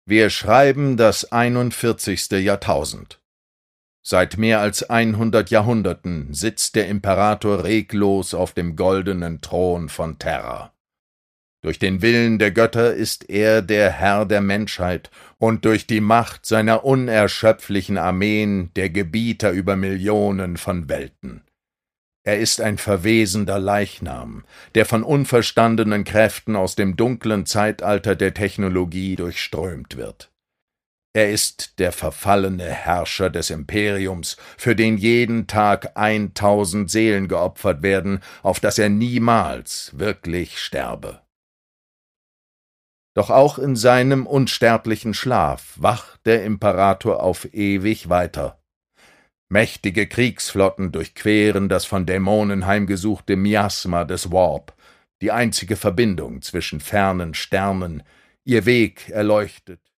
Wir schreiben das 41. Jahrtausend. Seit mehr als 100 Jahrhunderten sitzt der Imperator reglos auf dem goldenen Thron von Terra. Durch den Willen der Götter ist er der Herr der Menschheit und durch die Macht seiner unerschöpflichen Armeen der Gebieter über Millionen von Welten. Er ist ein verwesender Leichnam, der von unverstandenen Kräften aus dem dunklen Zeitalter der Technologie durchströmt wird. Er ist der verfallene Herrscher des Imperiums, für den jeden Tag 1000 Seelen geopfert werden, auf dass er niemals wirklich sterbe. Doch auch in seinem unsterblichen Schlaf wacht der Imperator auf ewig weiter. Mächtige Kriegsflotten durchqueren das von Dämonen heimgesuchte Miasma des Warp, die einzige Verbindung zwischen fernen Sternen, ihr Weg erleuchtet